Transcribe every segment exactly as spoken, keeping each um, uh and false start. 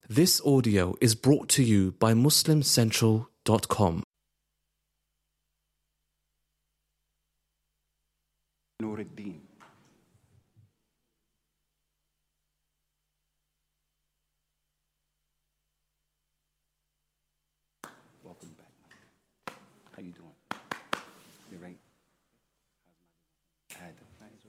This audio is brought to you by Muslim Central dot com. نور الدين. Welcome back. How you doing? You right? How's my Adam?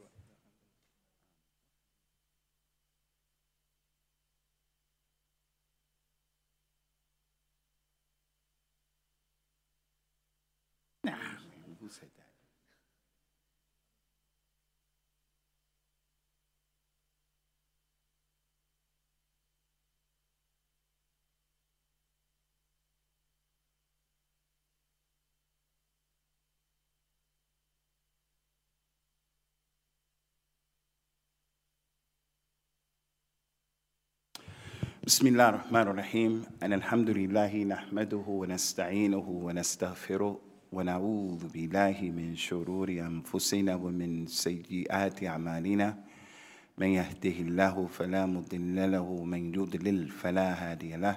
Nah, man, who said that? بسم الله الرحمن الرحيم أن الحمد لله نحمده ونستعينه ونستغفره ونعوذ بالله من شرور أنفسنا ومن سيئات أعمالنا من يهده الله فلا مضل له ومن يضلل فلا هادي له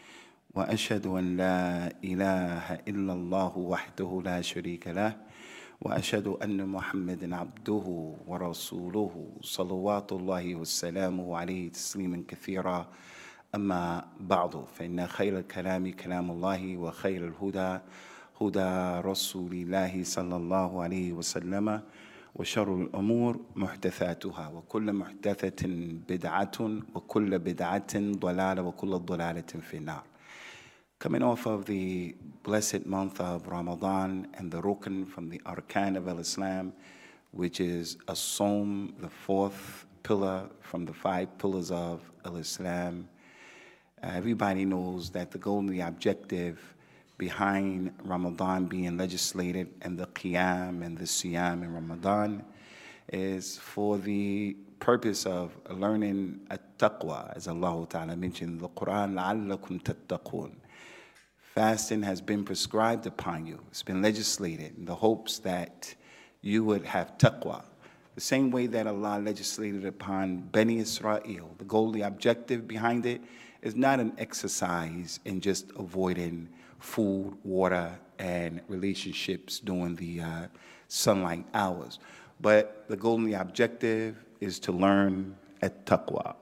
وأشهد أن لا إله إلا الله وحده لا شريك له وأشهد أن محمدا عبده ورسوله صلوات الله وسلامه عليه تسليما كثيرا أما بعد فإن خير الكلام كلام الله وخير الهدى هدى رسول الله صلى الله عليه وسلم وشر الأمور محدثاتها وكل محدثة بدعة وكل بدعة ضلالة وكل ضلالة في النار. Coming off of the blessed month of Ramadan and the rukn from the arkan of Islam, which is a Sawm, the fourth pillar from the five pillars of Islam. Uh, everybody knows that the goal and the objective behind Ramadan being legislated and the Qiyam and the Siyam in Ramadan is for the purpose of learning at-taqwa, as Allah Ta'ala mentioned in the Quran, لَعَلَّكُمْ تَتَّقُونَ. Fasting has been prescribed upon you. It's been legislated in the hopes that you would have taqwa. The same way that Allah legislated upon Bani Israel. The goal, the objective behind it is not an exercise in just avoiding food, water, and relationships during the uh, sunlight hours. But the goal and the objective is to learn at-taqwa.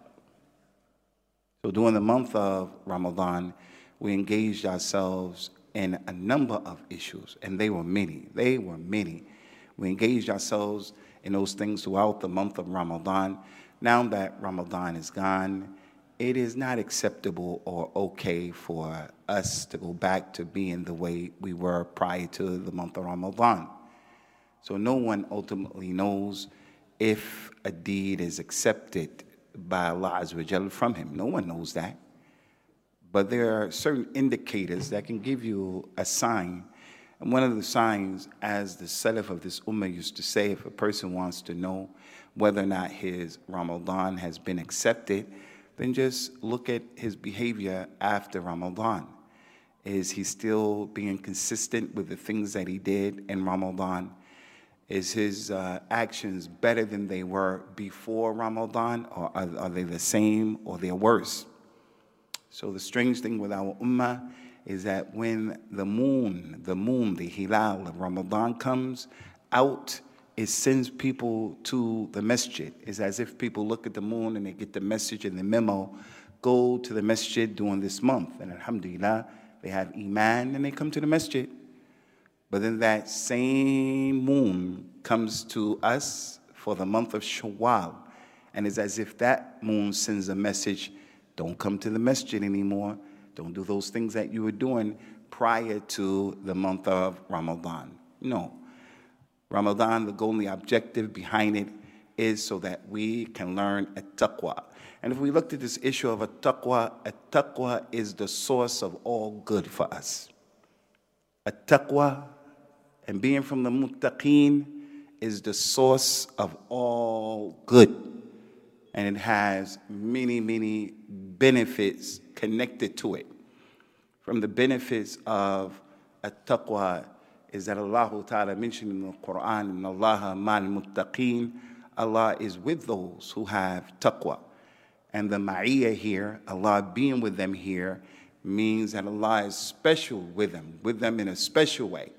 So during the month of Ramadan, we engaged ourselves in a number of issues, and they were many. They were many. We engaged ourselves in those things throughout the month of Ramadan. Now that Ramadan is gone, it is not acceptable or okay for us to go back to being the way we were prior to the month of Ramadan. So no one ultimately knows if a deed is accepted by Allah Azza wa Jalla from him. No one knows that. But there are certain indicators that can give you a sign. And one of the signs, as the Salaf of this Ummah used to say, if a person wants to know whether or not his Ramadan has been accepted, then just look at his behavior after Ramadan. Is he still being consistent with the things that he did in Ramadan? Is his uh, actions better than they were before Ramadan, or are, are they the same or they're worse? So the strange thing with our ummah is that when the moon, the moon, the hilal of Ramadan comes out, it sends people to the masjid. It's as if people look at the moon and they get the message and the memo, go to the masjid during this month. And alhamdulillah, they have iman and they come to the masjid. But then that same moon comes to us for the month of Shawwal. And it's as if that moon sends a message, don't come to the masjid anymore. Don't do those things that you were doing prior to the month of Ramadan. No. Ramadan, the goal and the objective behind it is so that we can learn at-taqwa. And if we looked at this issue of at-taqwa, at-taqwa is the source of all good for us. At-taqwa and being from the muttaqeen is the source of all good. And it has many, many benefits connected to it. From the benefits of at-taqwa is that Allah Ta'ala mentioned in the Quran, إِنَّ اللَّهَ مَعَ الْمُتَّقِينَ, Allah is with those who have taqwa. And the ma'iyah here, Allah being with them here, means that Allah is special with them, with them in a special way.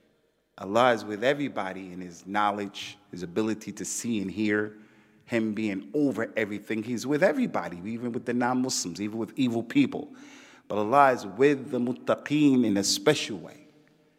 Allah is with everybody in His knowledge, His ability to see and hear, Him being over everything. He's with everybody, even with the non-Muslims, even with evil people. But Allah is with the muttaqeen in a special way.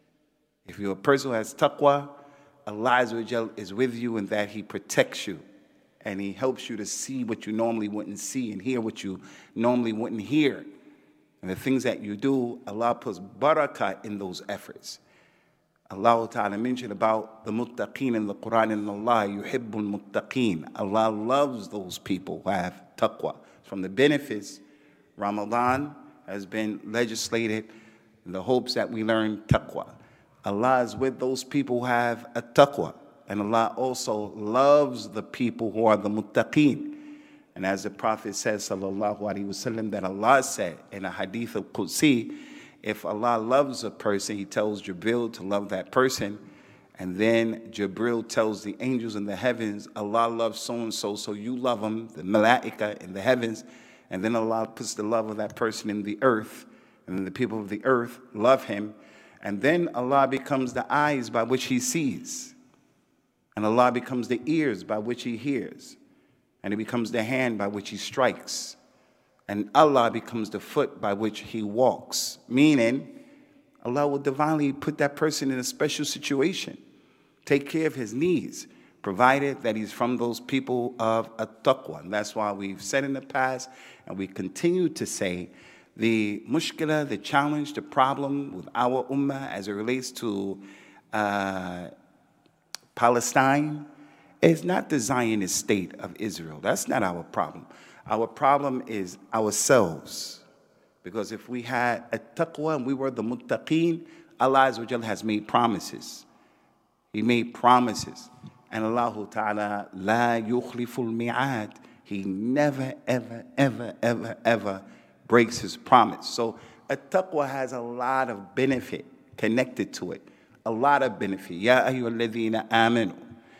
If you're a person who has taqwa, Allah Azza wa Jal is with you in that He protects you. And He helps you to see what you normally wouldn't see and hear what you normally wouldn't hear. And the things that you do, Allah puts barakah in those efforts. Allah Ta'ala mentioned about the muttaqeen in the Quran, and Allah yuhibbul muttaqeen. Allah loves those people who have taqwa. From the benefits, Ramadan has been legislated in the hopes that we learn taqwa. Allah is with those people who have a taqwa. And Allah also loves the people who are the muttaqeen. And as the Prophet says, sallallahu alaihi wasallam, that Allah said in a hadith of Qudsi, if Allah loves a person, He tells Jibril to love that person. And then Jibril tells the angels in the heavens, Allah loves so-and-so, so you love him, the malaika in the heavens. And then Allah puts the love of that person in the earth. And then the people of the earth love him. And then Allah becomes the eyes by which He sees. And Allah becomes the ears by which He hears. And He becomes the hand by which He strikes. And Allah becomes the foot by which He walks. Meaning, Allah will divinely put that person in a special situation. Take care of his needs, provided that he's from those people of at-taqwa. And that's why we've said in the past, and we continue to say, the mushkila, the challenge, the problem with our ummah as it relates to uh, Palestine is not the Zionist state of Israel. That's not our problem. Our problem is ourselves. Because if we had a taqwa and we were the muttaqeen, Allah Azza wa Jalla has made promises. He made promises. And Allah Ta'ala, la yukhliful mi'ad. He never, ever, ever, ever, ever breaks His promise. So a taqwa has a lot of benefit connected to it. A lot of benefit. Ya ayyuhalladhina amanu.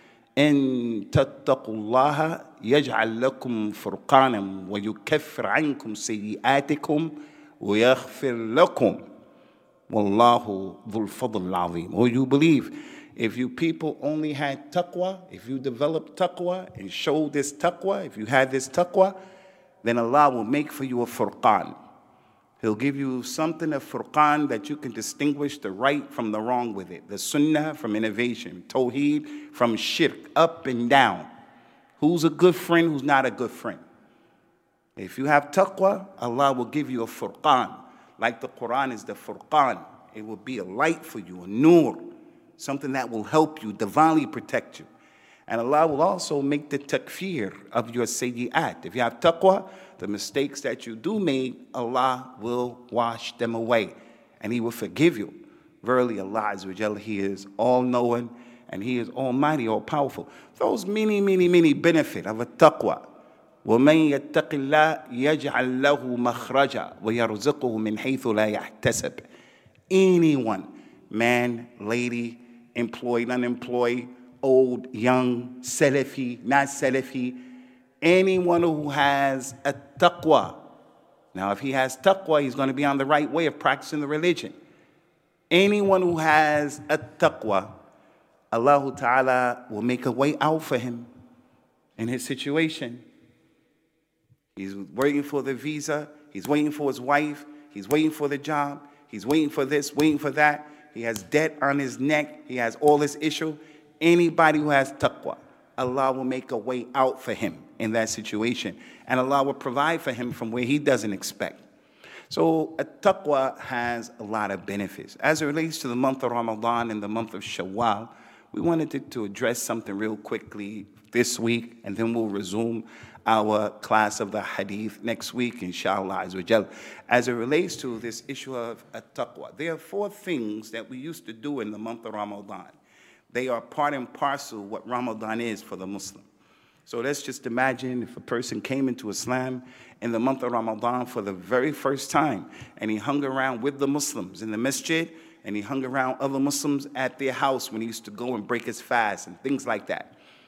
إن تتقوا الله يجعل لكم فرقانا ويكفر عنكم سيئاتكم ويغفر لكم والله ذو الفضل العظيم. Or you believe, if you people only had taqwa, if you developed taqwa and showed this taqwa, if you had this taqwa, then Allah will make for you a furqan. He'll give you something of furqan that you can distinguish the right from the wrong with it. The sunnah from innovation, tawheed from shirk, up and down. Who's a good friend, who's not a good friend. If you have taqwa, Allah will give you a furqan. Like the Quran is the furqan. It will be a light for you, a nur. Something that will help you, divinely protect you. And Allah will also make the takfir of your sayyi'at. If you have taqwa, the mistakes that you do make, Allah will wash them away. And He will forgive you. Verily, Allah Azza wa Jalla, He is all-knowing and He is almighty, all-powerful. Those many, many, many benefit of a taqwa. وَمَن يَتَّقِ اللَّهِ يَجْعَلْ لَهُ مَخْرَجًا وَيَرْزُقُهُ مِنْ حَيْثُ لَا يَحْتَسِبُ. Anyone, man, lady, employed, unemployed, old, young, Salafi, not Salafi, anyone who has a taqwa. Now, if he has taqwa, he's going to be on the right way of practicing the religion. Anyone who has a taqwa, Allah Ta'ala will make a way out for him in his situation. He's waiting for the visa. He's waiting for his wife. He's waiting for the job. He's waiting for this, waiting for that. He has debt on his neck. He has all this issue. Anybody who has taqwa, Allah will make a way out for him in that situation. And Allah will provide for him from where he doesn't expect. So a taqwa has a lot of benefits. As it relates to the month of Ramadan and the month of Shawwal, we wanted to, to address something real quickly this week, and then we'll resume our class of the hadith next week, inshallah azza wa jal. As it relates to this issue of at-taqwa, there are four things that we used to do in the month of Ramadan. They are part and parcel what Ramadan is for the Muslim. So let's just imagine if a person came into Islam in the month of Ramadan for the very first time, and he hung around with the Muslims in the masjid, and he hung around other Muslims at their house when he used to go and break his fast and things like that.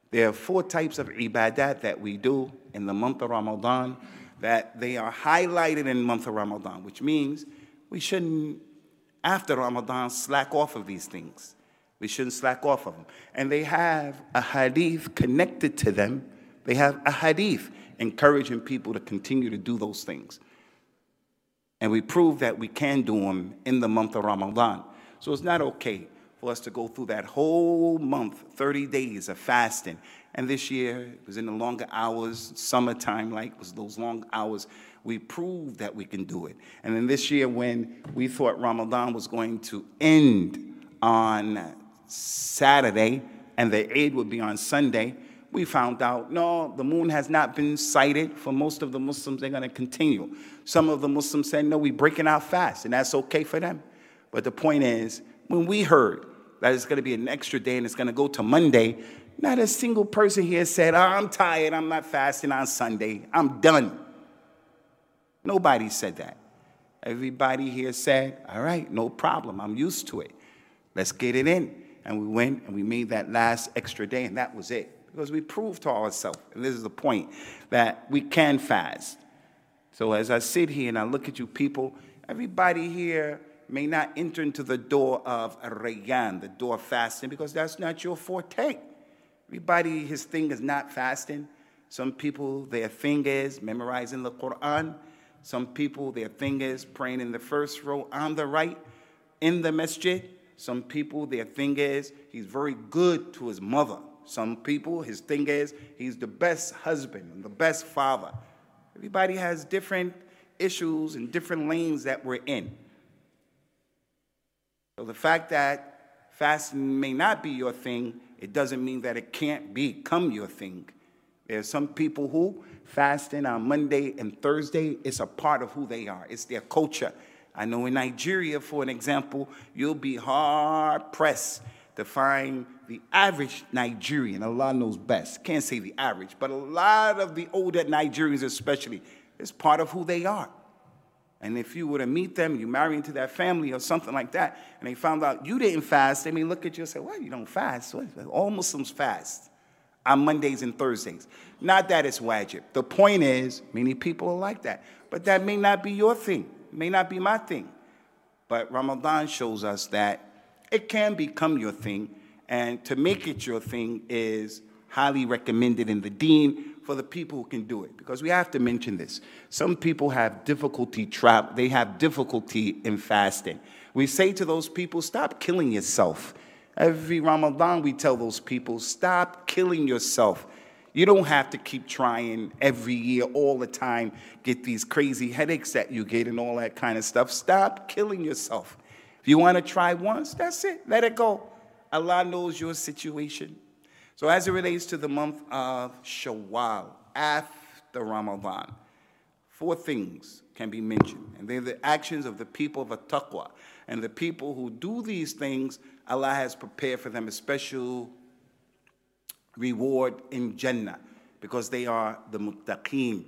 There are four types of ibadat that we do in the month of Ramadan that they are highlighted in the month of Ramadan, which means we shouldn't, after Ramadan, slack off of these things. We shouldn't slack off of them. And they have a hadith connected to them. They have a hadith encouraging people to continue to do those things. And we prove that we can do them in the month of Ramadan. So it's not okay for us to go through that whole month, thirty days of fasting. And this year, it was in the longer hours, summertime, like, was those long hours. We proved that we can do it. And then this year, when we thought Ramadan was going to end on Saturday and the Eid would be on Sunday, we found out, no, the moon has not been sighted. For most of the Muslims, they're going to continue. Some of the Muslims said, no, we're breaking our fast, and that's okay for them. But the point is, when we heard that it's going to be an extra day and it's going to go to Monday, not a single person here said, oh, I'm tired, I'm not fasting on Sunday, I'm done. Nobody said that. Everybody here said, all right, no problem, I'm used to it. Let's get it in. And we went and we made that last extra day, and that was it. Because we proved to ourselves, and this is the point, that we can fast. So as I sit here and I look at you people, everybody here may not enter into the door of Rayyan, the door of fasting, because that's not your forte. Everybody, his thing is not fasting. Some people, their thing is memorizing the Quran. Some people, their thing is praying in the first row on the right in the masjid. Some people, their thing is he's very good to his mother. Some people, his thing is he's the best husband and the best father. Everybody has different issues and different lanes that we're in. So the fact that fasting may not be your thing, it doesn't mean that it can't become your thing. There are some people who fasting on Monday and Thursday is a part of who they are. It's their culture. I know in Nigeria, for an example, you'll be hard-pressed to find the average Nigerian. Allah knows best. Can't say the average, but a lot of the older Nigerians especially, it's part of who they are. And if you were to meet them, you marry into that family or something like that, and they found out you didn't fast, they may look at you and say, well, you don't fast. All Muslims fast on Mondays and Thursdays. Not that it's wajib. The point is, many people are like that. But that may not be your thing. It may not be my thing. But Ramadan shows us that it can become your thing, and to make it your thing is highly recommended in the deen for the people who can do it. Because we have to mention this. Some people have difficulty tra- they have difficulty in fasting. We say to those people, stop killing yourself. Every Ramadan we tell those people, stop killing yourself. You don't have to keep trying every year, all the time, get these crazy headaches that you get and all that kind of stuff. Stop killing yourself. If you want to try once, that's it. Let it go. Allah knows your situation. So as it relates to the month of Shawwal, after Ramadan, four things can be mentioned. And they're the actions of the people of At-Taqwa. And the people who do these things, Allah has prepared for them a special reward in Jannah, because they are the muttaqeen.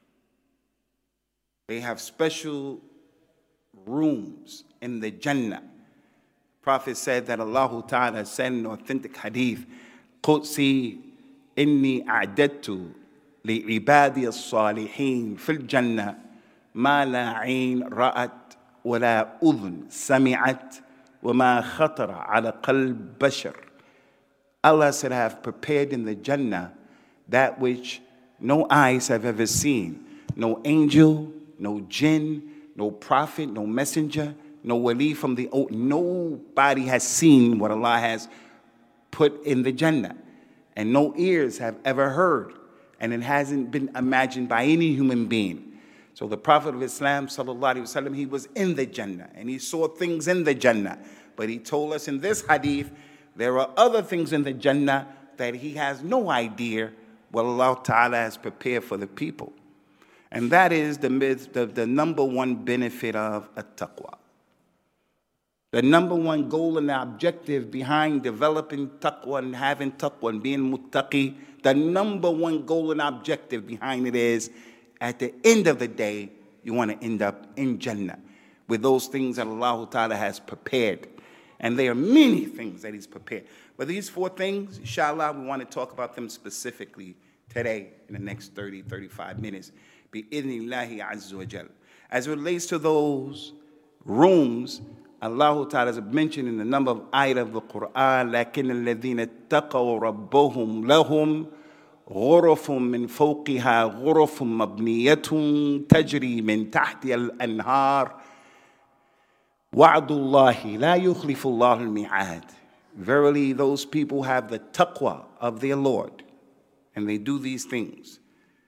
They have special rooms in the Jannah. Prophet said that Allah Ta'ala said in an authentic hadith, Qudsi inni a'dadtu li'ibadi as-salihin fil Jannah ma la 'ayn ra'at wa la udhun sami'at wa ma khatara 'ala qalb bashar. Allah said, I have prepared in the Jannah that which no eyes have ever seen. No angel, no jinn, no prophet, no messenger, no wali from the old. Nobody has seen what Allah has put in the Jannah. And no ears have ever heard. And it hasn't been imagined by any human being. So the Prophet of Islam, sallallahu alaihi wasallam, he was in the Jannah. And he saw things in the Jannah. But he told us in this hadith, there are other things in the Jannah that he has no idea what Allah Ta'ala has prepared for the people. And that is the, the, the number one benefit of At-Taqwa. The number one goal and objective behind developing taqwa and having taqwa and being muttaqi, the number one goal and objective behind it is, at the end of the day, you want to end up in Jannah with those things that Allah Ta'ala has prepared. And there are many things that he's prepared. But these four things, inshallah, we want to talk about them specifically today in the next thirty, thirty-five minutes. Bi-idhnillahi azza wa jal. As it relates to those rooms, Allah Ta'ala has mentioned in a number of ayat of the Quran, لَكِنَّ الَّذِينَ اتَّقَوْا رَبَّهُمْ لَهُمْ غُرَفٌ مِّن فَوْقِهَا غُرَفٌ مَبْنِيَّةٌ تَجْرِي مِن تَحْتِهَا الْأَنْهَارُ وَعْدُ اللَّهِ لَا يُخْلِفُ اللَّهُ الْمِيعَادَ. Verily, those people have the taqwa of their Lord, and they do these things.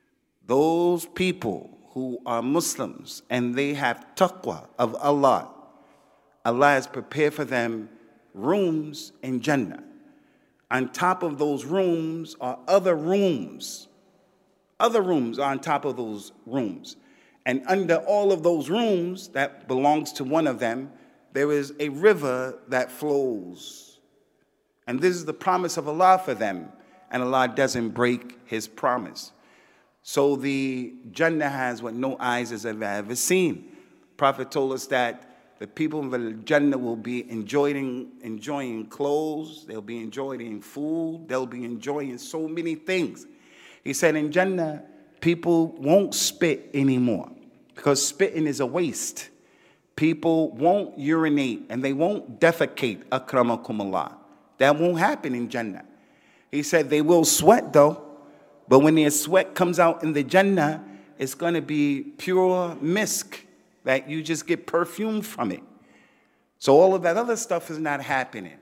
Those people who are Muslims and they have taqwa of Allah, Allah has prepared for them rooms in Jannah. On top of those rooms are other rooms. Other rooms are on top of those rooms. And under all of those rooms that belongs to one of them, there is a river that flows. And this is the promise of Allah for them. And Allah doesn't break his promise. So the Jannah has what no eyes has ever, ever seen. Prophet told us that the people of the Jannah will be enjoying, enjoying clothes, they'll be enjoying food, they'll be enjoying so many things. He said in Jannah, people won't spit anymore because spitting is a waste. People won't urinate and they won't defecate, akramakumullah. That won't happen in Jannah. He said they will sweat though, but when their sweat comes out in the Jannah, it's going to be pure misk that you just get perfume from it. So all of that other stuff is not happening.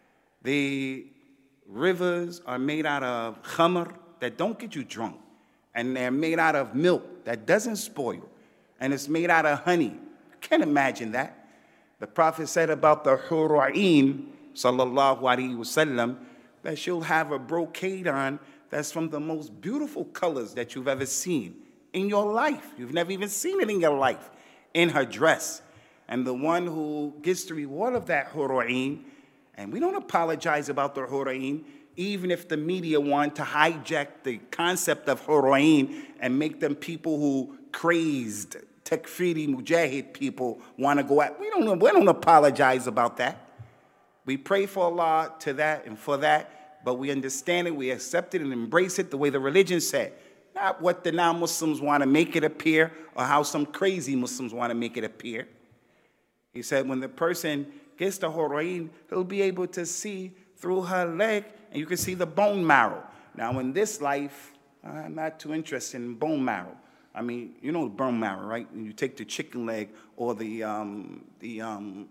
The rivers are made out of khamr that don't get you drunk. And they're made out of milk that doesn't spoil. And it's made out of honey. Can't imagine that. The Prophet said about the Hura'in, sallallahu alaihi wasallam, that she'll have a brocade on that's from the most beautiful colors that you've ever seen in your life. You've never even seen it in your life. In her dress. And the one who gets the reward of that Hura'in, and we don't apologize about the Hura'in, even if the media want to hijack the concept of Hura'in and make them people who crazed, takfiri mujahid people want to go out. We don't, we don't apologize about that. We pray for Allah to that and for that, but we understand it, we accept it and embrace it the way the religion said. Not what the non-Muslims want to make it appear or how some crazy Muslims want to make it appear. He said when the person gets the Hura'in, he'll be able to see through her leg and you can see the bone marrow. Now in this life, I'm not too interested in bone marrow. I mean, you know bone marrow, right? When you take the chicken leg or the, um, the um,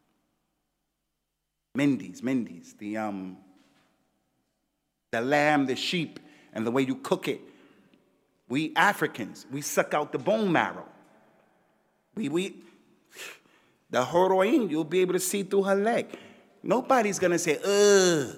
Mendy's, Mendy's, the, um, the lamb, the sheep, and the way you cook it. We Africans, we suck out the bone marrow. We, we, the Hura'in, you'll be able to see through her leg. Nobody's going to say, ugh.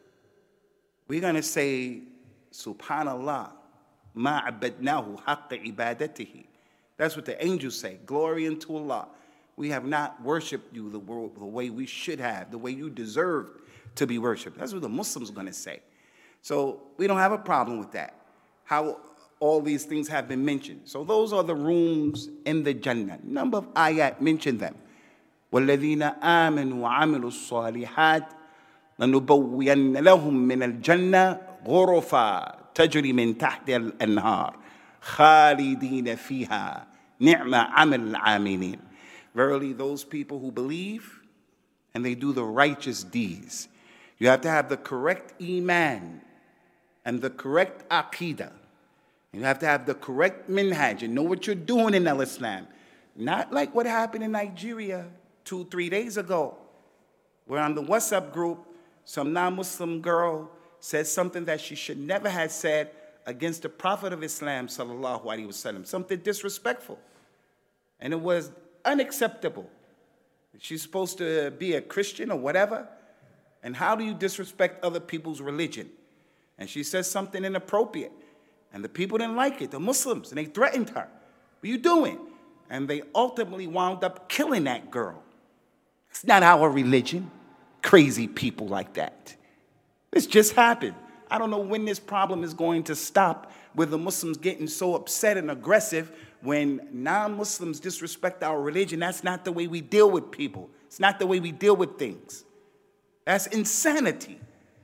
We're going to say, Subhanallah, ma'abadnahu haqqa ibadatihi. That's what the angels say. Glory unto Allah. We have not worshipped you the, world, the way we should have, the way you deserve to be worshipped. That's what the Muslims are going to say. So we don't have a problem with that. How all these things have been mentioned. So those are the rooms in the Jannah. Number of ayat mention them. وَالَّذِينَ آمَنُوا وَعَمِلُوا الصَّالِحَاتِ لَنُبَوِّيَنَّ لَهُم مِّنَ الْجَنَّةِ غُرُفًا تَجْرِي مِن تَحْتِهَا الْأَنْهَارُ خَالِدِينَ فِيهَا نِعْمَ عَمَلُ الْعَامِلِينَ. Verily, those people who believe and they do the righteous deeds. You have to have the correct iman and the correct aqidah. You have to have the correct minhaj and know what you're doing in al-Islam. Not like what happened in Nigeria two, three days ago, where on the WhatsApp group, some non-Muslim girl said something that she should never have said against the Prophet of Islam, sallallahu alaihi wasallam, something disrespectful. And it was unacceptable. She's supposed to be a Christian or whatever. And how do you disrespect other people's religion? And she says something inappropriate. And the people didn't like it, the Muslims, and they threatened her. What are you doing? And they ultimately wound up killing that girl. It's not our religion. Crazy people like that. This just happened. I don't know when this problem is going to stop with the Muslims getting so upset and aggressive when non-Muslims disrespect our religion. That's not the way we deal with people. It's not the way we deal with things. That's insanity.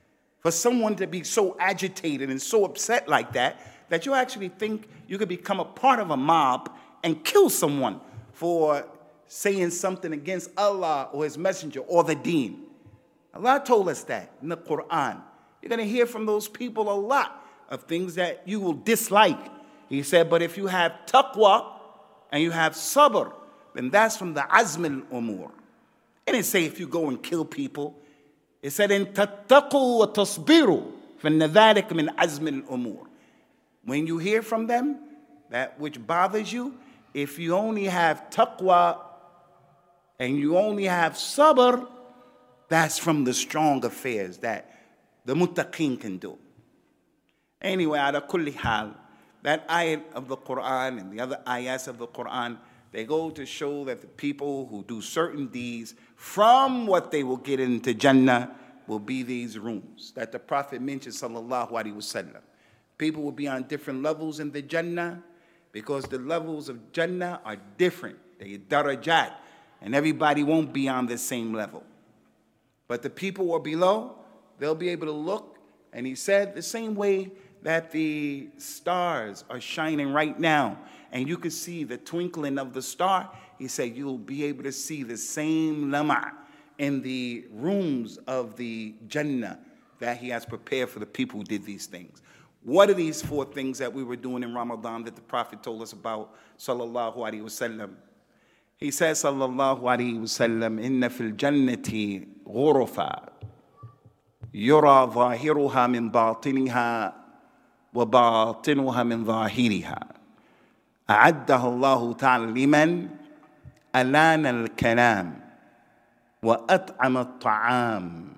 For someone to be so agitated and so upset like that, that you actually think you could become a part of a mob and kill someone for saying something against Allah or His Messenger or the Deen. Allah told us that in the Quran. You're going to hear from those people a lot of things that you will dislike. He said, but if you have taqwa and you have sabr, then that's from the azm al-umur. It didn't say if you go and kill people. It said, in tattaqu wa tasbiru, فَإِنَّ ذَلِكَ مِنْ عَزْمِ الْأُمُورِ. When you hear from them, that which bothers you, if you only have taqwa and you only have sabr, that's from the strong affairs that the muttaqeen can do. Anyway, ala kulli hal, that ayat of the Quran and the other ayats of the Quran, they go to show that the people who do certain deeds, from what they will get into Jannah, will be these rooms that the Prophet mentioned, sallallahu alaihi wasallam. People will be on different levels in the Jannah because the levels of Jannah are different. They're darajat, and everybody won't be on the same level. But the people who are below, they'll be able to look, and he said the same way that the stars are shining right now, and you can see the twinkling of the star, he said you'll be able to see the same lama in the rooms of the Jannah that he has prepared for the people who did these things. What are these four things that we were doing in Ramadan that the Prophet told us about, sallallahu alaihi wasallam? He says, sallallahu alaihi wasallam, inna fil jannati ghurafa yura zahiruha min batiniha wa batinuha min zahiriha. أعدها الله تعالى لمن ألان الكلام وأطعم الطعام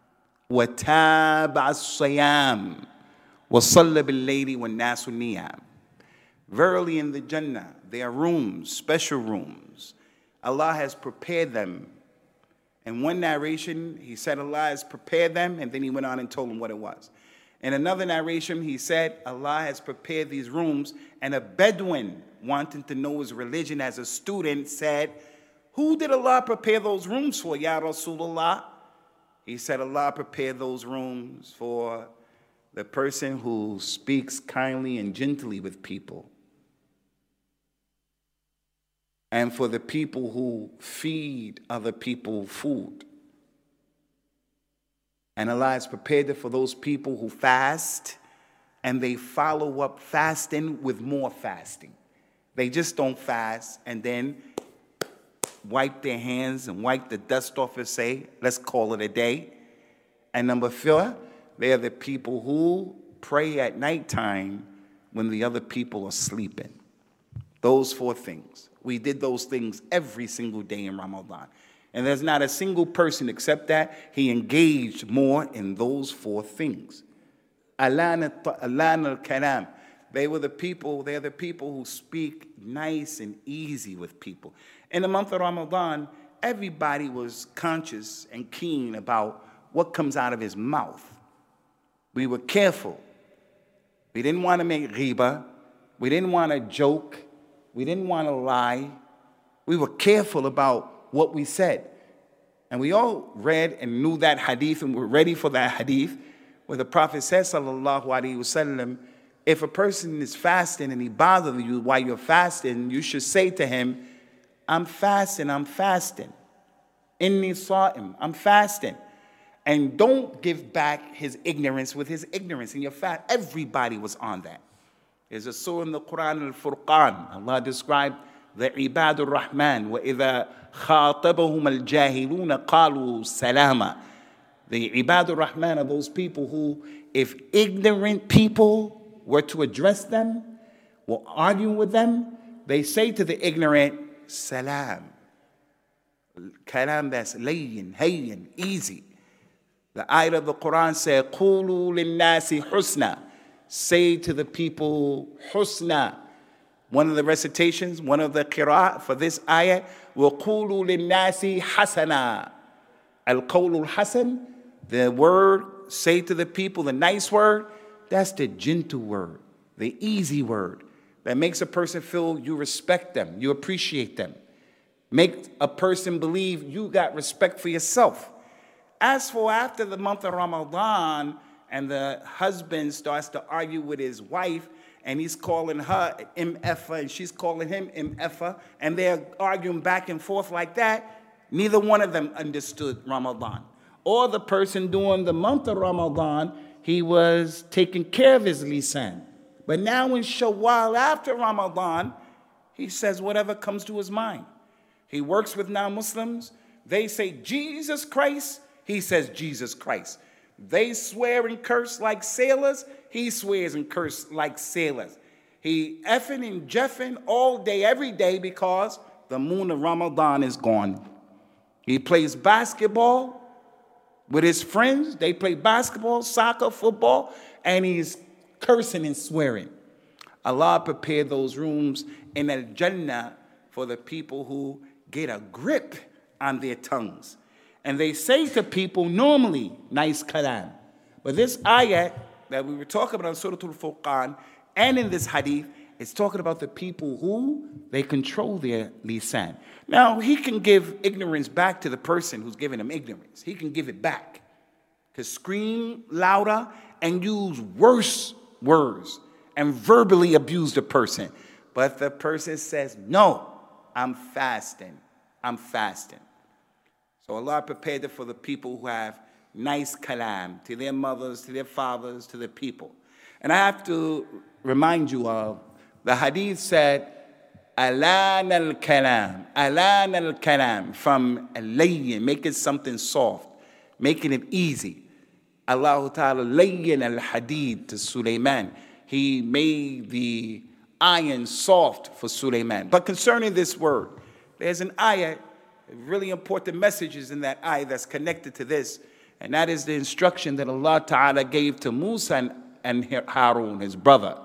وتابع الصيام وصلى بالليل والناس نيام. Verily in the Jannah there are rooms, special rooms. Allah has prepared them. In one narration, he said Allah has prepared them, and then he went on and told them what it was. In another narration, he said Allah has prepared these rooms, and a Bedouin, wanting to know his religion as a student, said, who did Allah prepare those rooms for, Ya Rasulullah? He said Allah prepared those rooms for the person who speaks kindly and gently with people, and for the people who feed other people food. And Allah has prepared it for those people who fast, and they follow up fasting with more fasting. They just don't fast and then wipe their hands and wipe the dust off and say, let's call it a day. And number four, they are the people who pray at nighttime when the other people are sleeping. Those four things. We did those things every single day in Ramadan. And there's not a single person except that he engaged more in those four things. Alan al-kalam. They were the people, they're the people who speak nice and easy with people. In the month of Ramadan, everybody was conscious and keen about what comes out of his mouth. We were careful. We didn't want to make ghibah. We didn't want to joke. We didn't want to lie. We were careful about what we said. And we all read and knew that hadith, and were ready for that hadith, where the Prophet says, sallallahu alaihi wasallam, if a person is fasting and he bothers you while you're fasting, you should say to him, I'm fasting, I'm fasting. Inni sa'im, I'm fasting. And don't give back his ignorance with his ignorance. In your fast, everybody was on that. There's a surah in the Quran, Al-Furqan. Allah described the Ibadur Rahman. وَإِذَا خَاطَبَهُمَ الْجَاهِلُونَ قَالُوا سَلَامًا. The Ibadur Rahman are those people who, if ignorant people were to address them, were arguing with them, they say to the ignorant, salam. Kalam that's layyin, hayyin, easy. The ayat of the Quran says, قُولُوا لِلنَّاسِ حُسْنًا. Say to the people, husna. One of the recitations, one of the qira'ah for this ayat, وَقُولُوا لِلنَّاسِ حَسَنًا. Al-qawlul hasan, the word, say to the people, the nice word, that's the gentle word, the easy word that makes a person feel you respect them, you appreciate them. Make a person believe you got respect for yourself. As for after the month of Ramadan, and the husband starts to argue with his wife, and he's calling her M F and she's calling him M F, and they're arguing back and forth like that, neither one of them understood Ramadan. Or the person during the month of Ramadan, he was taking care of his lisan. But now in Shawwal, after Ramadan, he says whatever comes to his mind. He works with non-Muslims. They say Jesus Christ. He says Jesus Christ. They swear and curse like sailors. He swears and curses like sailors. He effing and jeffing all day, every day, because the moon of Ramadan is gone. He plays basketball with his friends. They play basketball, soccer, football, and he's cursing and swearing. Allah prepared those rooms in Al-Jannah for the people who get a grip on their tongues. And they say to people normally, nice kalam. But this ayat that we were talking about in Surah Al-Furqan and in this hadith, it's talking about the people who they control their lisan. Now, he can give ignorance back to the person who's giving him ignorance. He can give it back. He can scream louder and use worse words and verbally abuse the person. But the person says, no, I'm fasting. I'm fasting. So Allah prepared it for the people who have nice kalam, to their mothers, to their fathers, to their people. And I have to remind you of, the hadith said, alan al-kalam, alan al-kalam, from layyin, making something soft, making it easy. Allah Ta'ala layyin al-hadid to Sulaiman. He made the iron soft for Sulaiman. But concerning this word, there's an ayah, really important messages in that ayah that's connected to this, and that is the instruction that Allah Ta'ala gave to Musa and, and Harun, his brother.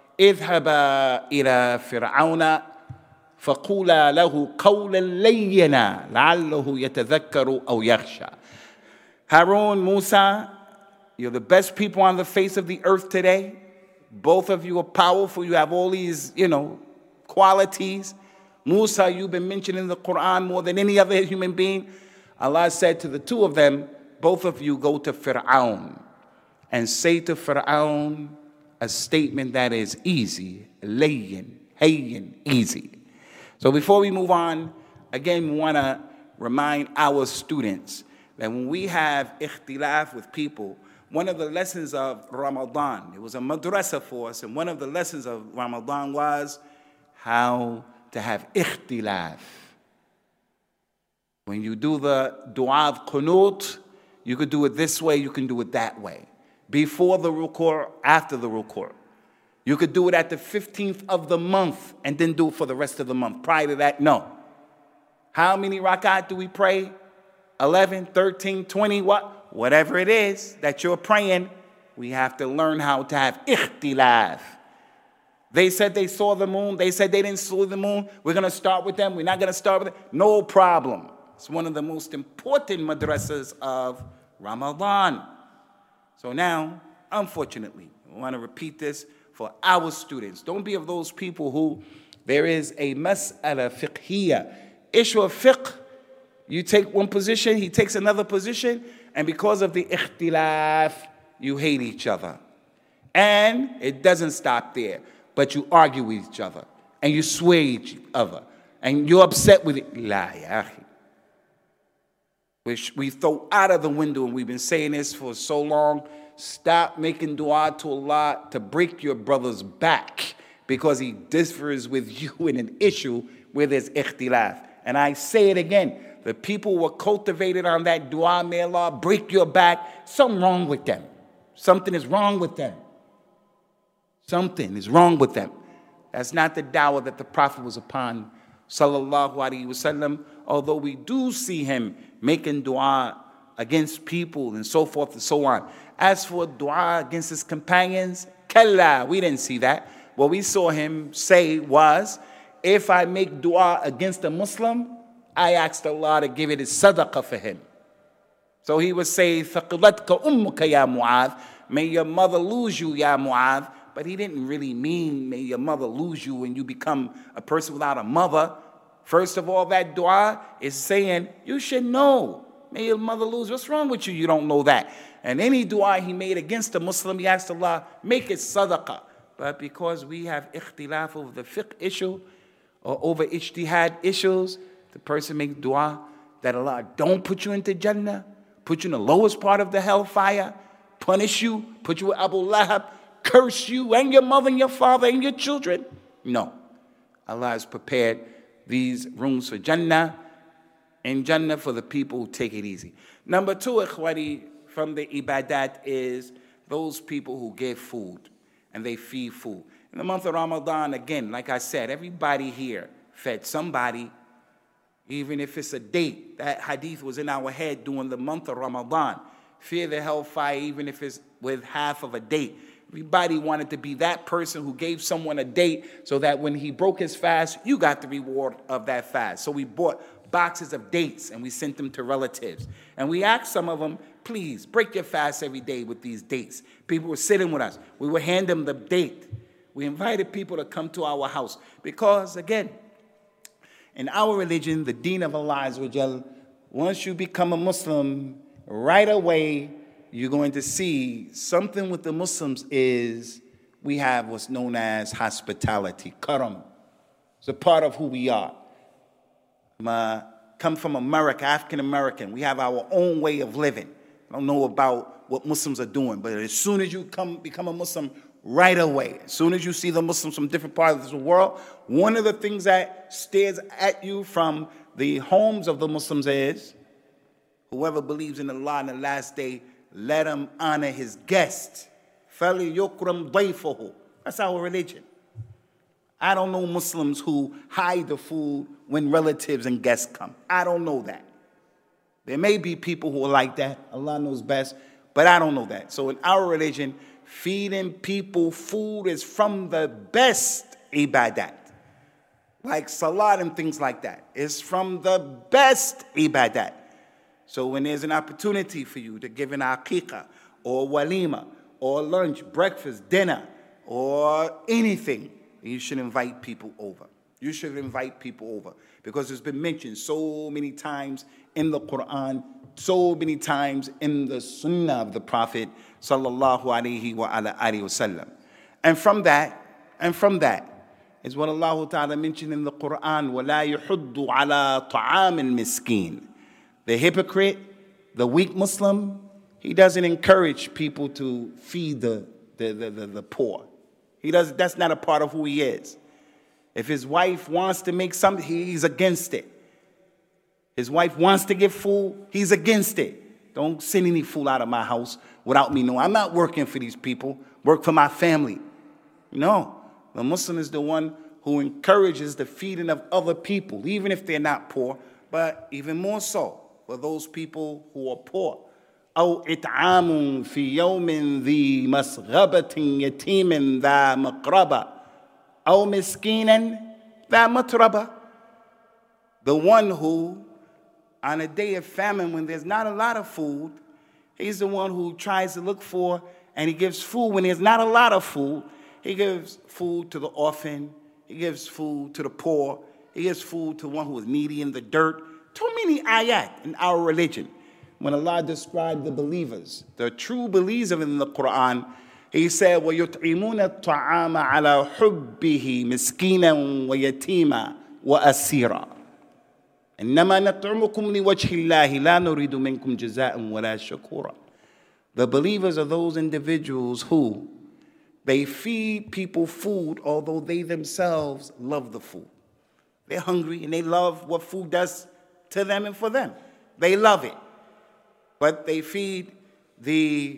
اذهبا إلى فرعون فقولا له قولا لينا لعله يتذكر أو يخشى. Harun, Musa, you're the best people on the face of the earth today. Both of you are powerful. You have all these, you know, qualities. Musa, you've been mentioned in the Quran more than any other human being. Allah said to the two of them, both of you go to Fir'aun and say to Fir'aun a statement that is easy, layyin, hayyin, easy. So before we move on, again, we want to remind our students that when we have ikhtilaf with people, one of the lessons of Ramadan, it was a madrasa for us, and one of the lessons of Ramadan was how to have ikhtilaf. When you do the dua of qunut, you could do it this way, you can do it that way. Before the ruku', after the ruku'. You could do it at the fifteenth of the month and then do it for the rest of the month. Prior to that, no. How many rakat do we pray? eleven, thirteen, twenty, what? Whatever it is that you're praying, we have to learn how to have ikhtilaf. They said they saw the moon. They said they didn't see the moon. We're going to start with them. We're not going to start with them. No problem. It's one of the most important madrasas of Ramadan. So now, unfortunately, I want to repeat this for our students. Don't be of those people who there is a mas'ala fiqhiyya, issue of fiqh. You take one position, he takes another position, and because of the ikhtilaf, you hate each other. And it doesn't stop there, but you argue with each other, and you swear each other, and you're upset with it. La ya akhi. Which we throw out of the window, and we've been saying this for so long. Stop making dua to Allah to break your brother's back because he differs with you in an issue where there's ikhtilaf. And I say it again, the people were cultivated on that dua, may Allah break your back. Something wrong with them. Something is wrong with them. Something is wrong with them. That's not the dawah that the Prophet was upon, sallallahu alaihi wasallam, although we do see him making dua against people and so forth and so on. As for dua against his companions, kalla, we didn't see that. What we saw him say was, if I make dua against a Muslim, I asked Allah to give it as sadaqah for him. So he would say, ثَقِلَتْكَ أُمُّكَ يَا مُعَاذ, may your mother lose you, ya Mu'adh. But he didn't really mean, may your mother lose you and you become a person without a mother. First of all, that dua is saying, you should know, May your mother lose. What's wrong with you? You don't know that. And any dua he made against a Muslim, he asked Allah, make it sadaqah. But because we have ikhtilaf over the fiqh issue or over ijtihad issues, the person makes dua that Allah don't put you into Jannah, put you in the lowest part of the hellfire, punish you, put you with Abu Lahab, curse you and your mother and your father and your children. No. Allah has prepared these rooms for Jannah and Jannah for the people who take it easy. Number two, ikhwani, from the ibadat is those people who give food and they feed food. In the month of Ramadan, again, like I said, everybody here fed somebody, even if it's a date. That hadith was in our head during the month of Ramadan. Fear the hellfire, even if it's with half of a date. Everybody wanted to be that person who gave someone a date so that when he broke his fast, you got the reward of that fast. So we bought boxes of dates and we sent them to relatives. And we asked some of them, please break your fast every day with these dates. People were sitting with us. We would hand them the date. We invited people to come to our house because, again, in our religion, the deen of Allah Azza wa Jal, once you become a Muslim, right away, you're going to see something with the Muslims is we have what's known as hospitality, karam. It's a part of who we are. Uh, come from America, African American. We have our own way of living. I don't know about what Muslims are doing, but as soon as you come become a Muslim, right away, as soon as you see the Muslims from different parts of the world, one of the things that stares at you from the homes of the Muslims is, whoever believes in Allah in the last day, let him honor his guest. فَلْيُكْرَمْ ضَيْفَهُ. That's our religion. I don't know Muslims who hide the food when relatives and guests come. I don't know that. There may be people who are like that. Allah knows best. But I don't know that. So in our religion, feeding people food is from the best ibadat. Like salat and things like that. It's from the best ibadat. So when there's an opportunity for you to give an aqiqah or walima or lunch, breakfast, dinner, or anything, you should invite people over. You should invite people over because it's been mentioned so many times in the Quran, so many times in the Sunnah of the Prophet sallallahu alaihi wa ala alihi wasallam. And from that, and from that is what Allah Ta'ala mentioned in the Quran, وَلَا يُحُدُّ عَلَى طَعَامِ الْمِسْكِينِ. The hypocrite, the weak Muslim, he doesn't encourage people to feed the, the, the, the, the poor. He does. That's not a part of who he is. If his wife wants to make something, he's against it. His wife wants to give food, he's against it. Don't send any food out of my house without me knowing. I'm not working for these people. Work for my family. No. The Muslim is the one who encourages the feeding of other people, even if they're not poor, but even more so for those people who are poor. أو إطعام في يوم ذي مسغبة يتيم ذا مقربة أو مسكينا ذا متربة. The one who, on a day of famine when there's not a lot of food, he's the one who tries to look for and he gives food when there's not a lot of food. He gives food to the orphan. He gives food to the poor. He gives food to one who is needy in the dirt. Too many ayat in our religion. When Allah described the believers, the true believers in the Quran, He said, وَيُطْعِمُونَ الطَّعَامَ عَلَى حُبِّهِ مِسْكِينًا وَيَتِيمًا وَأَسِيرًا إِنَّمَا نَطْعِمُكُمْ لِوَجْهِ اللَّهِ لَا نُرِيدُ مِنْكُمْ جَزَاءً وَلَا شَكُورًا. The believers are those individuals who they feed people food, although they themselves love the food. They're hungry and they love what food does to them and for them. They love it. But they feed the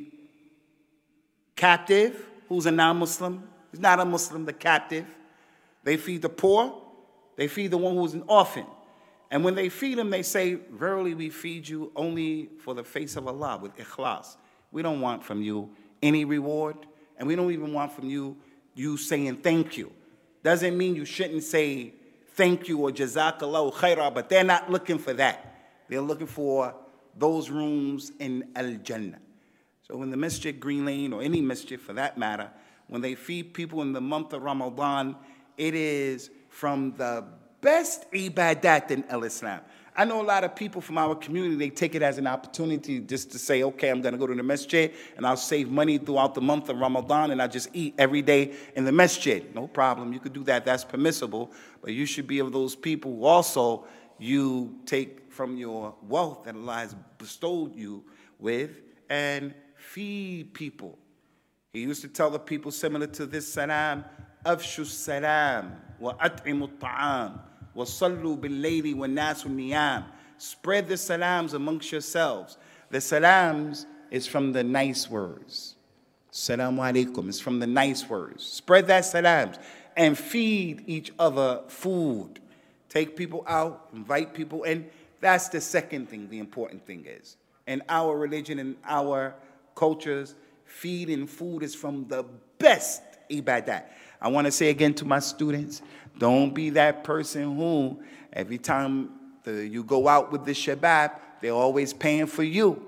captive, who's a non-Muslim. He's not a Muslim, the captive. They feed the poor. They feed the one who's an orphan. And when they feed him, they say, verily we feed you only for the face of Allah, with ikhlas. We don't want from you any reward, and we don't even want from you you saying thank you. Doesn't mean you shouldn't say thank you or jazakallahu khairah, but they're not looking for that. They're looking for those rooms in Al-Jannah. So when the Masjid Green Lane, or any masjid for that matter, when they feed people in the month of Ramadan, it is from the best ibadat in al-Islam. I know a lot of people from our community, they take it as an opportunity just to say, okay, I'm going to go to the masjid and I'll save money throughout the month of Ramadan and I'll just eat every day in the masjid. No problem. You could do that. That's permissible. But you should be of those people who also you take from your wealth that Allah has bestowed you with and feed people. He used to tell the people similar to this salam, Afshu salam wa at'imu ta'am. وَصَلُّوا بِاللَّيْلِ وَالنَّاسُ نِيَامٌ. Spread the salams amongst yourselves. The salams is from the nice words. Salamu alaikum is from the nice words. Spread that salams and feed each other food. Take people out, invite people in. That's the second thing, the important thing is. In our religion, in our cultures, feeding food is from the best ibadat. I want to say again to my students, don't be that person who, every time the, you go out with the shabab, they're always paying for you.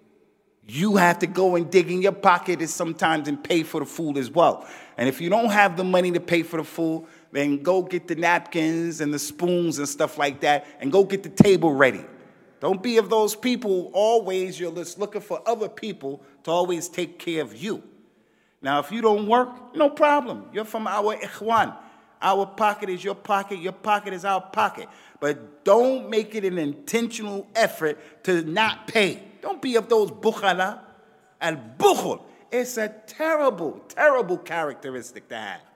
You have to go and dig in your pocket sometimes and pay for the food as well. And if you don't have the money to pay for the food, then go get the napkins and the spoons and stuff like that, and go get the table ready. Don't be of those people always, you're just looking for other people to always take care of you. Now, if you don't work, no problem. You're from our ikhwan. Our pocket is your pocket. Your pocket is our pocket. But don't make it an intentional effort to not pay. Don't be of those bukhala. Al-bukhul. It's a terrible, terrible characteristic to have.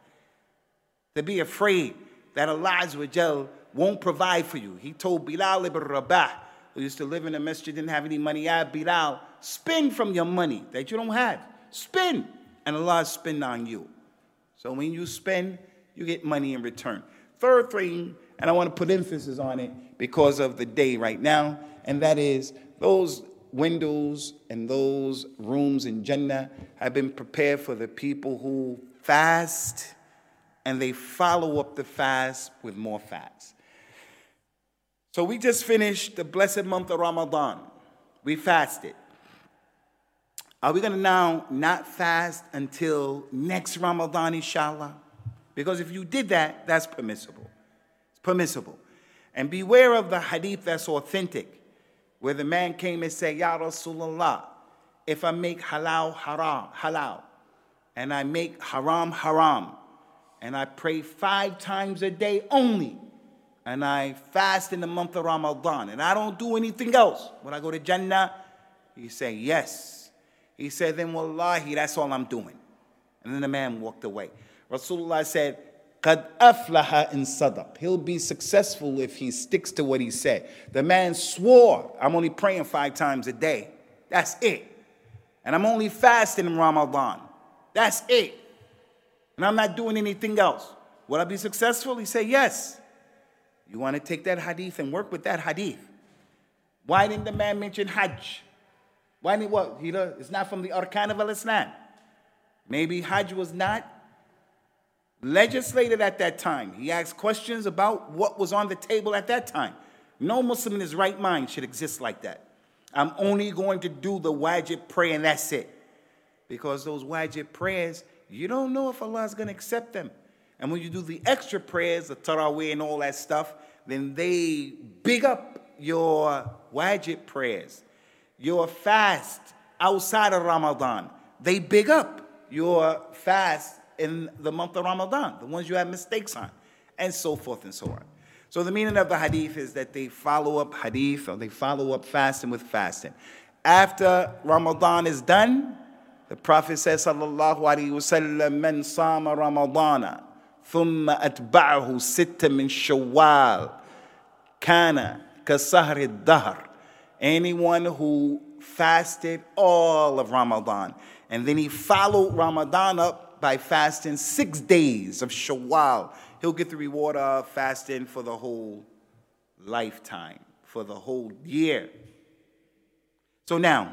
To be afraid that Allah Azza wa Jal won't provide for you. He told Bilal ibn Rabah, who used to live in a masjid, didn't have any money. Yeah, Bilal, spend from your money that you don't have. Spend. And Allah spend on you. So when you spend, you get money in return. Third thing, and I want to put emphasis on it because of the day right now, and that is those windows and those rooms in Jannah have been prepared for the people who fast and they follow up the fast with more fast. So we just finished the blessed month of Ramadan. We fasted. Are we going to now not fast until next Ramadan, inshallah? Because if you did that, that's permissible. It's permissible. And beware of the hadith that's authentic, where the man came and said, Ya Rasulullah, if I make halal haram, halal, and I make haram haram, and I pray five times a day only, and I fast in the month of Ramadan, and I don't do anything else, will I go to Jannah? He said, yes. He said, then wallahi, that's all I'm doing. And then the man walked away. Rasulullah said, قَدْ أَفْلَحَ إِن صَدَقَ. He'll be successful if he sticks to what he said. The man swore, I'm only praying five times a day. That's it. And I'm only fasting in Ramadan. That's it. And I'm not doing anything else. Will I be successful? He said, yes. You want to take that hadith and work with that hadith. Why didn't the man mention Hajj? Why didn't what? He does, it's not from the Arkan of al-Islam. Maybe Hajj was not legislated at that time. He asked questions about what was on the table at that time. No Muslim in his right mind should exist like that. I'm only going to do the wajib prayer and that's it. Because those wajib prayers, you don't know if Allah is going to accept them. And when you do the extra prayers, the taraweeh and all that stuff, then they big up your wajib prayers. Your fast outside of Ramadan, they big up your fast in the month of Ramadan, the ones you have mistakes on, and so forth and so on. So the meaning of the hadith is that they follow up hadith, or they follow up fasting with fasting. After Ramadan is done, the Prophet says, sallallahu alaihi wasallam, man sama Ramadana, thumma atba'ahu sitta min shawwal, kana kasahri dahr. Anyone who fasted all of Ramadan, and then he followed Ramadan up by fasting six days of Shawwal, he'll get the reward of fasting for the whole lifetime, for the whole year. So now,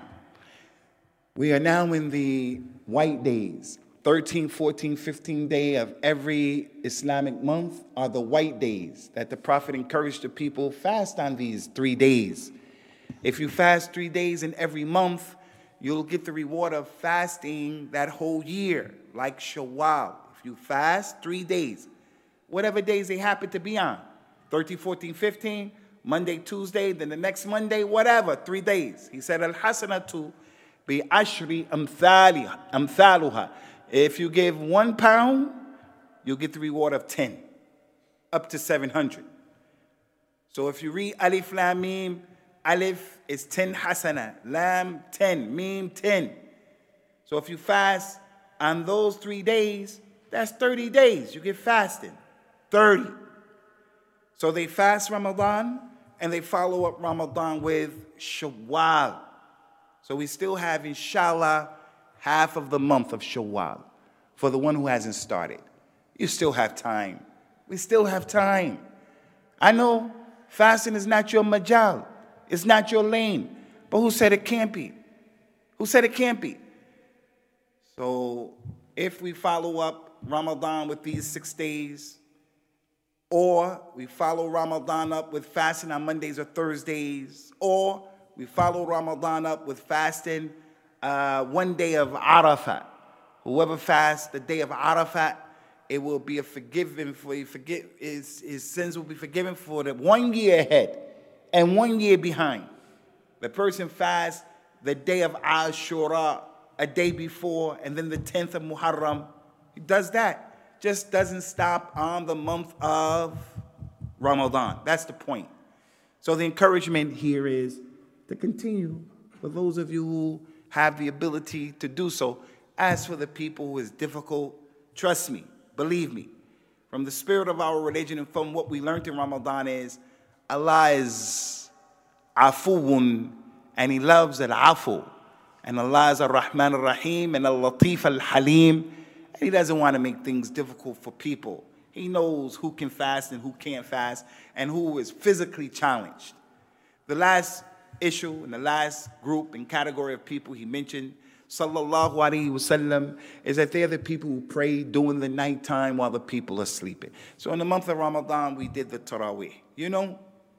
we are now in the white days. thirteen, fourteen, fifteen day of every Islamic month are the white days that the Prophet encouraged the people fast on these three days. If you fast three days in every month, you'll get the reward of fasting that whole year, like Shawwal. If you fast three days, whatever days they happen to be on, thirteen, fourteen, fifteen, Monday, Tuesday, then the next Monday, whatever, three days. He said, Al-hasanatu bi ashri amthaluha. If you give one pound, you'll get the reward of ten, up to seven hundred. So if you read Alif Lam Mim, Alif is ten hasana, Lam ten, Mim ten. So if you fast on those three days, that's thirty days. You get fasting, thirty. So they fast Ramadan and they follow up Ramadan with Shawwal. So we still have, inshallah, half of the month of Shawwal for the one who hasn't started. You still have time. We still have time. I know fasting is not your majal. It's not your lane. But who said it can't be? Who said it can't be? So if we follow up Ramadan with these six days, or we follow Ramadan up with fasting on Mondays or Thursdays, or we follow Ramadan up with fasting uh, one day of Arafat. Whoever fasts the day of Arafat, it will be a forgiven for you. Forgive his, his sins will be forgiven for the one year ahead and one year behind. The person fasts the day of Ashura, a day before, and then the tenth of Muharram. He does that. Just doesn't stop on the month of Ramadan. That's the point. So the encouragement here is to continue for those of you who have the ability to do so. As for the people who is difficult, trust me, believe me, from the spirit of our religion and from what we learned in Ramadan is Allah is afuun, and He loves al-afu. And Allah is ar-Rahman ar-Rahim and al-Latif al-Halim. And He doesn't want to make things difficult for people. He knows who can fast and who can't fast and who is physically challenged. The last issue and the last group and category of people He mentioned, sallallahu alaihi wasallam, is that they're the people who pray during the nighttime while the people are sleeping. So in the month of Ramadan, we did the Taraweeh. You know,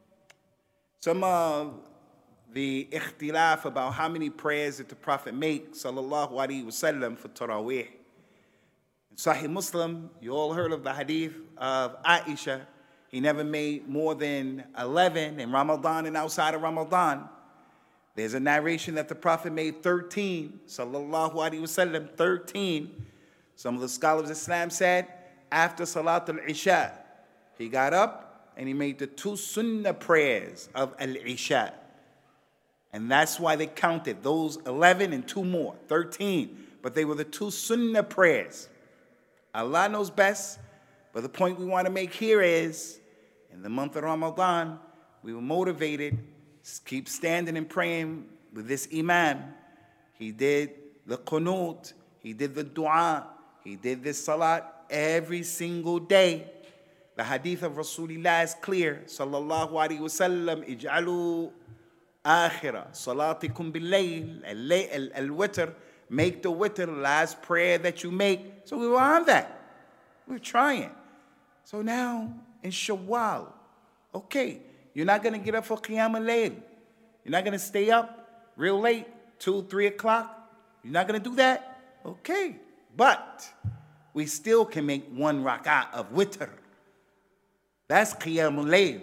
some of the ikhtilaf about how many prayers did the Prophet make, sallallahu alaihi wasallam, for Taraweeh. In Sahih Muslim, you all heard of the hadith of Aisha. He never made more than eleven in Ramadan and outside of Ramadan. There's a narration that the Prophet made thirteen, sallallahu alaihi wasallam, thirteen. Some of the scholars of Islam said after Salat al-Isha, he got up and he made the two sunnah prayers of al-Isha. And that's why they counted those eleven and two more, thirteen. But they were the two sunnah prayers. Allah knows best, but the point we want to make here is, in the month of Ramadan, we were motivated to keep standing and praying with this imam. He did the qunut, he did the dua, he did this salat every single day. The hadith of Rasulullah is clear, sallallahu alaihi wasallam, ij'alu akhira salatikum bil-layl, al-witr, make the witr, last prayer that you make. So we were on that. We were trying. So now, in Shawwal, okay, you're not going to get up for Qiyam al-Layl. You're not going to stay up real late, two, three o'clock. You're not going to do that? Okay. But we still can make one rak'ah of witr. That's Qiyam al-Layl.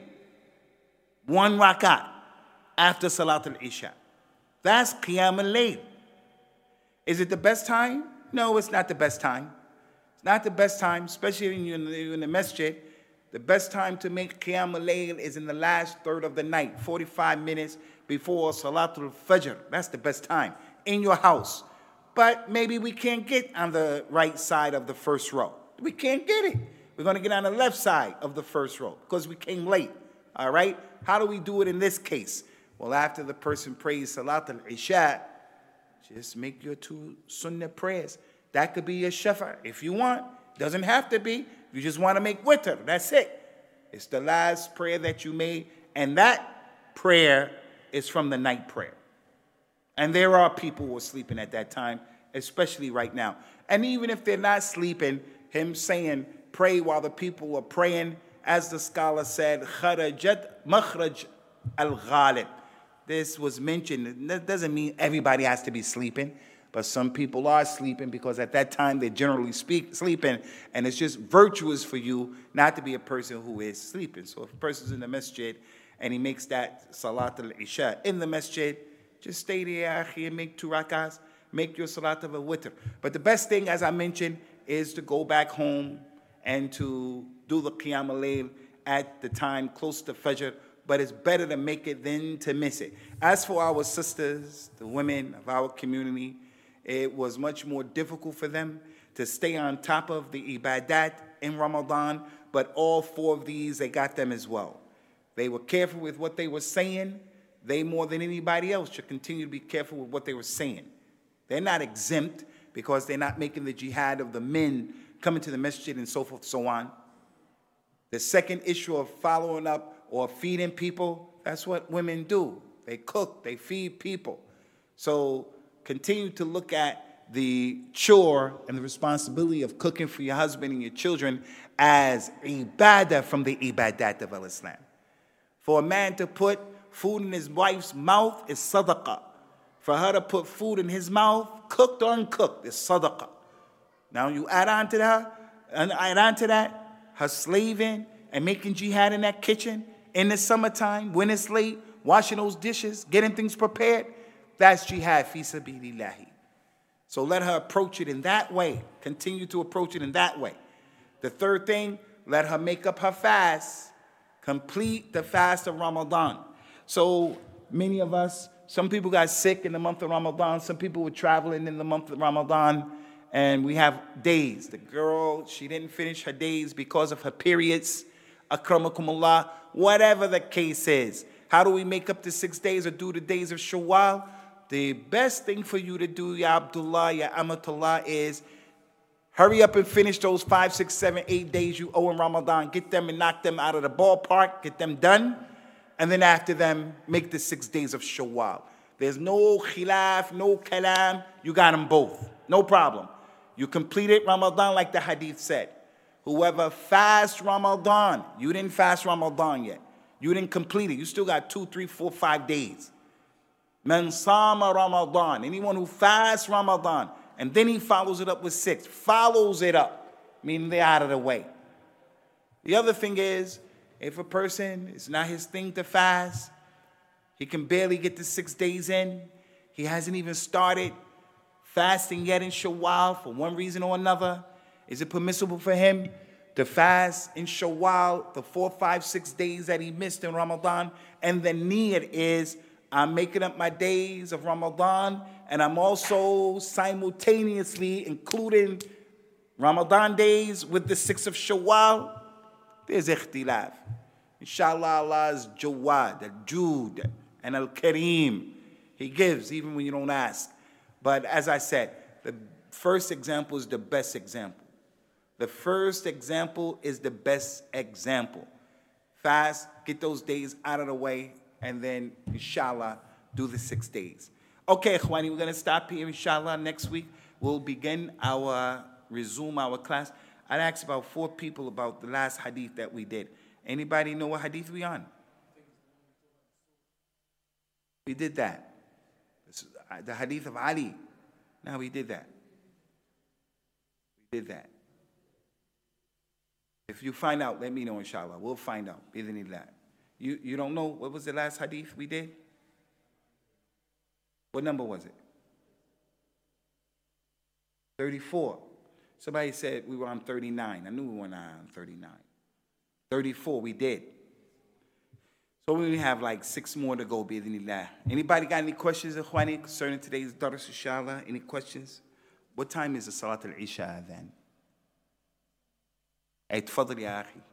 One rak'ah after Salat al-Isha. That's Qiyam al-Layl. Is it the best time? No, it's not the best time. It's not the best time, especially when you're in the, in the masjid. The best time to make Qiyam al-Layl is in the last third of the night, forty-five minutes before Salatul Fajr. That's the best time, in your house. But maybe we can't get on the right side of the first row. We can't get it. We're going to get on the left side of the first row because we came late, all right? How do we do it in this case? Well, after the person prays Salatul Isha, just make your two sunnah prayers. That could be your shafa if you want. Doesn't have to be. You just want to make witr. That's it. It's the last prayer that you made. And that prayer is from the night prayer. And there are people who are sleeping at that time, especially right now. And even if they're not sleeping, him saying, pray while the people are praying, as the scholar said, kharajat makhraj al-ghalib. This was mentioned. That doesn't mean everybody has to be sleeping, but some people are sleeping because at that time they generally speak sleeping, and it's just virtuous for you not to be a person who is sleeping. So if a person's in the masjid and he makes that Salat al-Isha in the masjid, just stay there, akhi, and make two rakahs, make your Salat al-Witr. But the best thing, as I mentioned, is to go back home and to do the Qiyam al-Layl at the time close to Fajr, but it's better to make it than to miss it. As for our sisters, the women of our community, it was much more difficult for them to stay on top of the ibadat in Ramadan, but all four of these, they got them as well. They were careful with what they were saying. They, more than anybody else, should continue to be careful with what they were saying. They're not exempt because they're not making the jihad of the men coming to the masjid and so forth and so on. The second issue of following up or feeding people, that's what women do. They cook, they feed people. So continue to look at the chore and the responsibility of cooking for your husband and your children as ibadah from the ibadat of al-Islam. For a man to put food in his wife's mouth is sadaqah. For her to put food in his mouth, cooked or uncooked, is sadaqah. Now you add on to that, and add on to that, her slaving and making jihad in that kitchen in the summertime, when it's late, washing those dishes, getting things prepared, that's jihad fi sabilillahi. So let her approach it in that way. Continue to approach it in that way. The third thing, let her make up her fast. Complete the fast of Ramadan. So many of us, some people got sick in the month of Ramadan. Some people were traveling in the month of Ramadan. And we have days. The girl, she didn't finish her days because of her periods. Akramakumullah. Whatever the case is. How do we make up the six days or do the days of Shawwal? The best thing for you to do, Ya Abdullah, Ya Amatullah, is hurry up and finish those five, six, seven, eight days you owe in Ramadan. Get them and knock them out of the ballpark. Get them done. And then after them, make the six days of Shawwal. There's no khilaf, no kalam. You got them both. No problem. You completed Ramadan like the hadith said. Whoever fasts Ramadan, you didn't fast Ramadan yet. You didn't complete it. You still got two, three, four, five days. Man sama Ramadan. Anyone who fasts Ramadan and then he follows it up with six, follows it up, meaning they're out of the way. The other thing is, if a person, it's not his thing to fast, he can barely get the six days in, he hasn't even started fasting yet in Shawwal for one reason or another, is it permissible for him to fast in Shawwal the four, five, six days that he missed in Ramadan? And the niyat is, I'm making up my days of Ramadan, and I'm also simultaneously including Ramadan days with the sixth of Shawwal. There's ikhtilaf. Inshallah, Allah is Jawad, Al-Jud, and Al-Kareem. He gives even when you don't ask. But as I said, the first example is the best example. The first example is the best example. Fast, get those days out of the way, and then, inshallah, do the six days. Okay, Khwani, we're going to stop here, inshallah. Next week, we'll begin our, resume our class. I'd asked about four people about the last hadith that we did. Anybody know what hadith we on? We did that. The hadith of Ali. Now we did that. We did that. If you find out, let me know, inshallah. We'll find out. Bismillah. You, you don't know what was the last hadith we did? What number was it? thirty-four. Somebody said we were on thirty-nine. I knew we were on thirty-nine. thirty-four, we did. So we have like six more to go, bi'idhnillah. Anybody got any questions, Ikhwani, concerning today's Dars, inshallah? Any questions? What time is the Salat al-Isha then? Hey, tfadl ya akhi.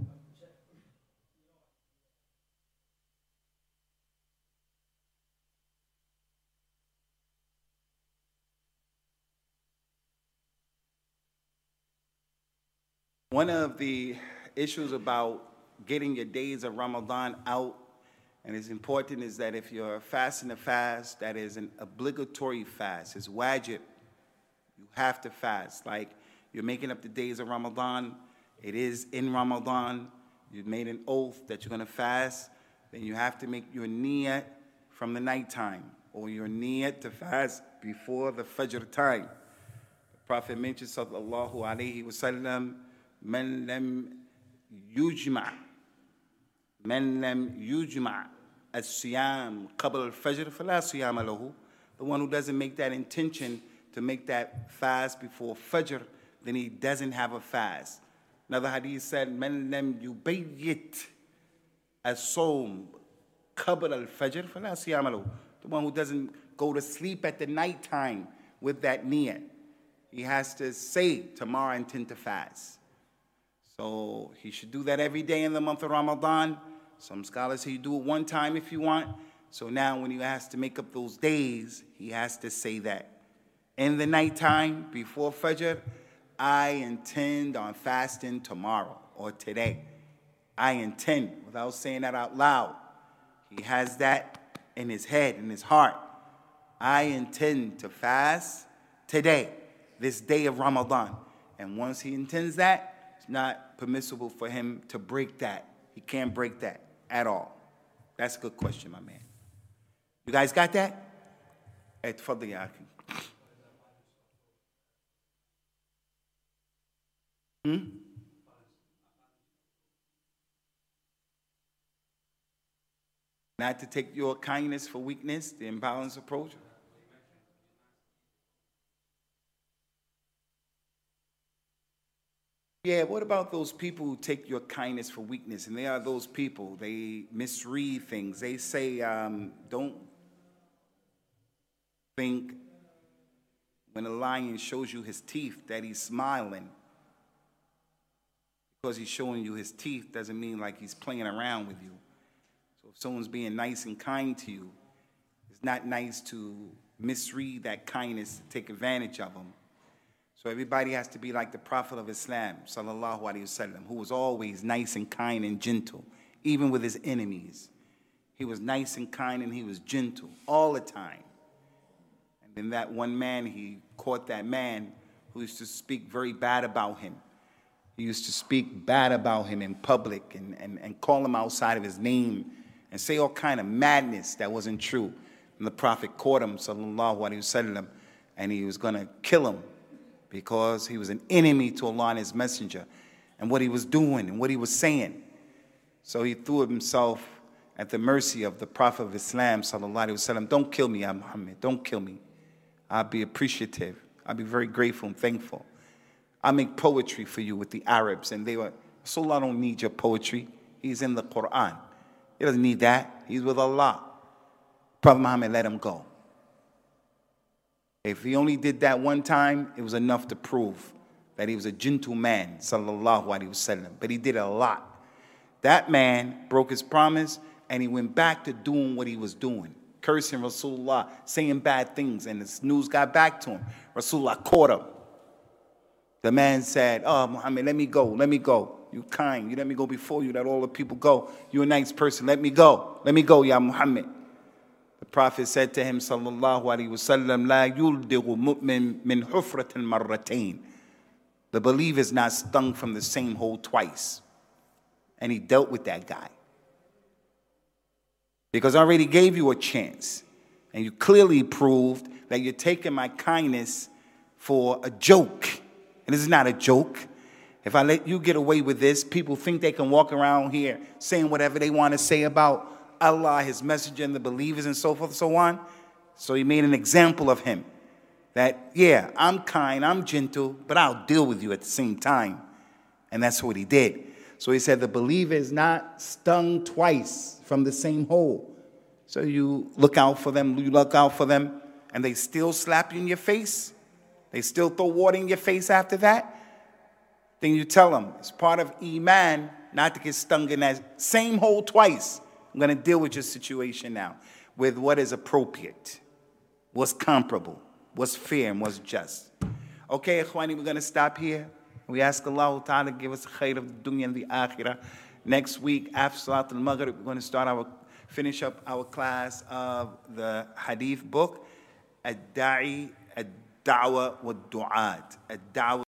One of the issues about getting your days of Ramadan out, and it's important, is that if you're fasting a fast that is an obligatory fast, it's wajib, you have to fast. Like you're making up the days of Ramadan, it is in Ramadan, you've made an oath that you're going to fast, then you have to make your niyat from the nighttime, or your niyat to fast before the Fajr time. The Prophet mentioned, sallallahu alayhi wa sallam, man lam yujma' من لم يجمع الصيام قبل الفجر فلا صيام له. The one who doesn't make that intention to make that fast before Fajr, then he doesn't have a fast. Another hadith said, من لم يبيت الصوم قبل الفجر فلا صيام له. The one who doesn't go to sleep at the night time with that niyyah, he has to say, tomorrow I intend to fast. So he should do that every day in the month of Ramadan. Some scholars say you do it one time if you want. So now when he has to make up those days, he has to say that. In the nighttime, before Fajr, I intend on fasting tomorrow or today. I intend, without saying that out loud. He has that in his head, in his heart. I intend to fast today, this day of Ramadan. And once he intends that, it's not permissible for him to break that. He can't break that at all. That's a good question, my man. You guys got that? Hey, tfadli ya akhi. Hmm? Not to take your kindness for weakness, the imbalanced approach. Yeah, what about those people who take your kindness for weakness? And they are those people, they misread things. They say, um, don't think when a lion shows you his teeth that he's smiling. Because he's showing you his teeth doesn't mean like he's playing around with you. So if someone's being nice and kind to you, it's not nice to misread that kindness to take advantage of them. So everybody has to be like the Prophet of Islam, sallallahu alaihi wasallam, who was always nice and kind and gentle, even with his enemies. He was nice and kind and he was gentle all the time. And then that one man, he caught that man who used to speak very bad about him. He used to speak bad about him in public and, and, and call him outside of his name and say all kind of madness that wasn't true. And the Prophet caught him, sallallahu alaihi wasallam, and he was going to kill him, because he was an enemy to Allah and his messenger and what he was doing and what he was saying. So he threw himself at the mercy of the Prophet of Islam, sallallahu alaihi wasallam. Don't kill me, Ya Muhammad. Don't kill me. I'll be appreciative. I'll be very grateful and thankful. I'll make poetry for you with the Arabs. And they were, Rasulullah don't need your poetry. He's in the Quran. He doesn't need that. He's with Allah. Prophet Muhammad let him go. If he only did that one time, it was enough to prove that he was a gentle man, sallallahu alaihi wasallam. But he did it a lot. That man broke his promise, and he went back to doing what he was doing, cursing Rasulullah, saying bad things, and the news got back to him. Rasulullah caught him. The man said, oh, Muhammad, let me go, let me go. You kind, you let me go before you, let all the people go. You're a nice person, let me go. Let me go, Ya Muhammad. The Prophet said to him, sallallahu alaihi wasallam, la yuldigu mu'min min hufratin marratain. The believer is not stung from the same hole twice. And he dealt with that guy. Because I already gave you a chance. And you clearly proved that you're taking my kindness for a joke. And this is not a joke. If I let you get away with this, people think they can walk around here saying whatever they want to say about Allah, his messenger, and the believers, and so forth and so on. So he made an example of him. That, yeah, I'm kind, I'm gentle, but I'll deal with you at the same time. And that's what he did. So he said the believer is not stung twice from the same hole. So you look out for them, you look out for them, and they still slap you in your face. They still throw water in your face after that. Then you tell them, it's part of Iman not to get stung in that same hole twice. I'm going to deal with your situation now with what is appropriate, what's comparable, what's fair, and what's just. Okay, Ikhwani, we're going to stop here. We ask Allah Ta'ala to give us khair of the dunya and the akhirah. Next week, after Salat al-Maghrib, we're going to start our, finish up our class of the hadith book, Ad-Da'i, Ad-Da'wa wa Du'at. Ad-Da'wa.